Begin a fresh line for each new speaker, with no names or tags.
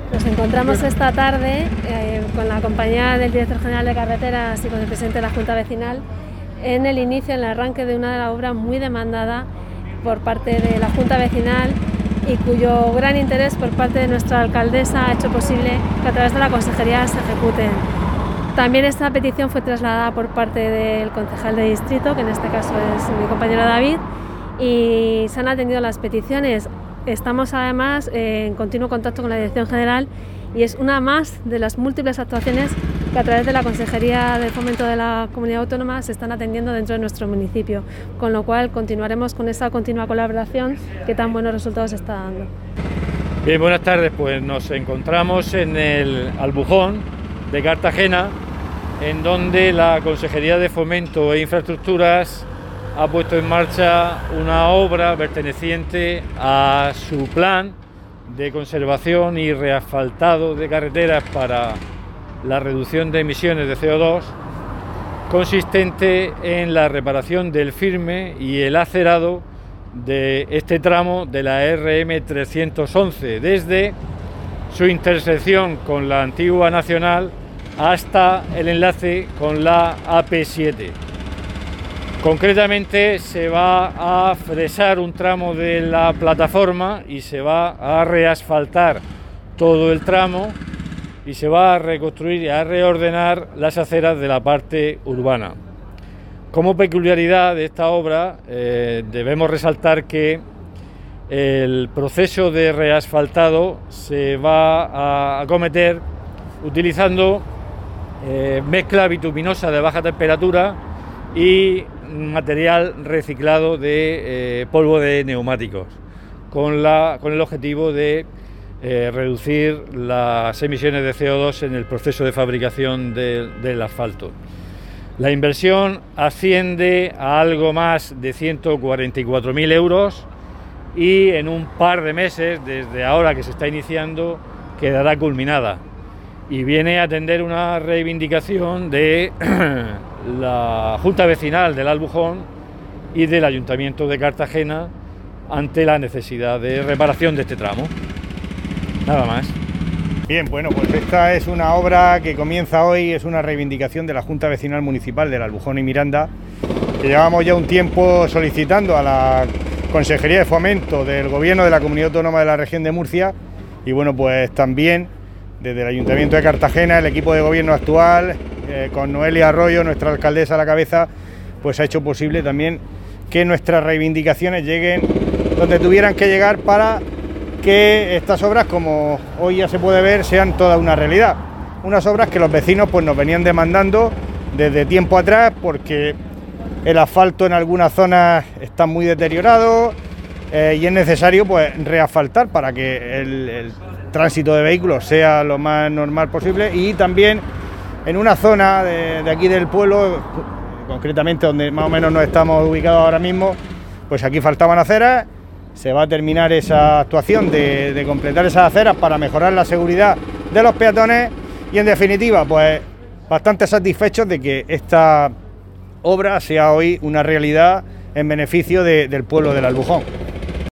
Nos encontramos esta tarde con la compañía del director general de carreteras y con el presidente de la Junta Vecinal en el inicio, en el arranque de una de las obras muy demandada por parte de la Junta Vecinal y cuyo gran interés por parte de nuestra alcaldesa ha hecho posible que a través de la consejería se ejecuten. También esta petición fue trasladada por parte del concejal de distrito, que en este caso es mi compañero David, y se han atendido las peticiones. Estamos además en continuo contacto con la Dirección General y es una más de las múltiples actuaciones que a través de la Consejería de Fomento de la Comunidad Autónoma se están atendiendo dentro de nuestro municipio, con lo cual continuaremos con esa continua colaboración que tan buenos resultados está dando.
Bien, buenas tardes, pues nos encontramos en el Albujón de Cartagena, en donde la Consejería de Fomento e Infraestructuras ha puesto en marcha una obra perteneciente a su plan de conservación y reasfaltado de carreteras para la reducción de emisiones de CO2, consistente en la reparación del firme y el acerado de este tramo de la RM 311, desde su intersección con la antigua Nacional hasta el enlace con la AP7. Concretamente se va a fresar un tramo de la plataforma y se va a reasfaltar todo el tramo y se va a reconstruir y a reordenar las aceras de la parte urbana. Como peculiaridad de esta obra debemos resaltar que el proceso de reasfaltado se va a acometer utilizando mezcla bituminosa de baja temperatura y material reciclado de polvo de neumáticos, con el objetivo de reducir las emisiones de CO2 en el proceso de fabricación del asfalto. La inversión asciende a algo más de 144.000 euros y en un par de meses, desde ahora que se está iniciando, quedará culminada y viene a atender una reivindicación de la Junta Vecinal del Albujón y del Ayuntamiento de Cartagena ante la necesidad de reparación de este tramo. Nada más.
Bien, bueno, pues esta es una obra que comienza hoy, es una reivindicación de la Junta Vecinal Municipal del Albujón y Miranda, que llevamos ya un tiempo solicitando a la Consejería de Fomento del Gobierno de la Comunidad Autónoma de la Región de Murcia, y bueno, pues también desde el Ayuntamiento de Cartagena, el equipo de gobierno actual, con Noelia Arroyo, nuestra alcaldesa a la cabeza, pues ha hecho posible también que nuestras reivindicaciones lleguen donde tuvieran que llegar para que estas obras, como hoy ya se puede ver, sean toda una realidad. Unas obras que los vecinos pues nos venían demandando desde tiempo atrás, porque el asfalto en algunas zonas está muy deteriorado y es necesario pues reasfaltar para que el tránsito de vehículos sea lo más normal posible, y también en una zona de aquí del pueblo, concretamente donde más o menos nos estamos ubicados ahora mismo, pues aquí faltaban aceras. Se va a terminar esa actuación de completar esas aceras para mejorar la seguridad de los peatones y, en definitiva, pues bastante satisfechos de que esta obra sea hoy una realidad en beneficio del pueblo del Albujón.